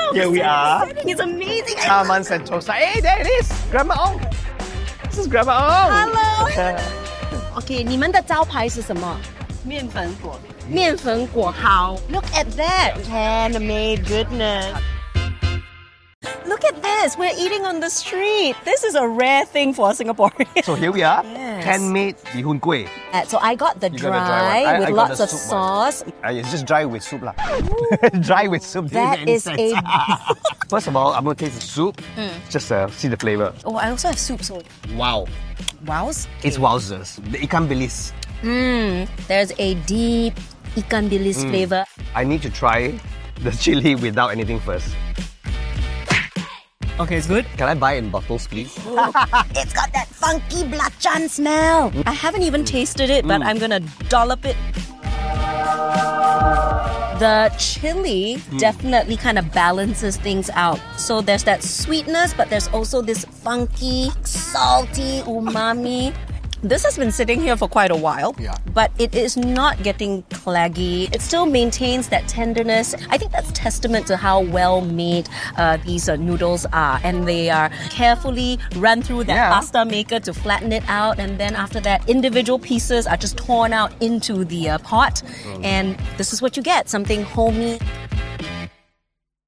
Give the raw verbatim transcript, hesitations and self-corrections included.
Here we are. It's amazing. Taman Sentosa. Hey, there it is. Grandma Ong. This is Grandma Ong. Hello. Okay, 你们的招牌是什么？面粉果。面粉果好。Look at that. Handmade goodness. Look at this. We're eating on the street. This is a rare thing for a Singaporean. So here we are. Yes. Handmade bee hoon kueh. Uh, So I got the You dry, got the dry one. I- with I got lots the of soup one. sauce. Uh, it's just dry with soup lah. Dry with soup. That is a... First of all, I'm going to taste the soup. Just uh, see the flavor. Oh, I also have soup. So Wow. wows. It's wowzers. The ikan bilis. Mmm. There's a deep ikan bilis flavor. I need to try the chili without anything first. Okay, it's good. Can I buy it in bottles, please? It's got that funky belacan smell. I haven't even tasted it, but I'm gonna dollop it. The chili definitely kind of balances things out. So there's that sweetness, but there's also this funky, salty umami. This has been sitting here for quite a while, Yeah. but it is not getting claggy. It still maintains that tenderness. I think that's testament to how well made uh, these uh, noodles are. And they are carefully run through that Yeah. pasta maker to flatten it out. And then after that, individual pieces are just torn out into the uh, pot. And this is what you get, something homey.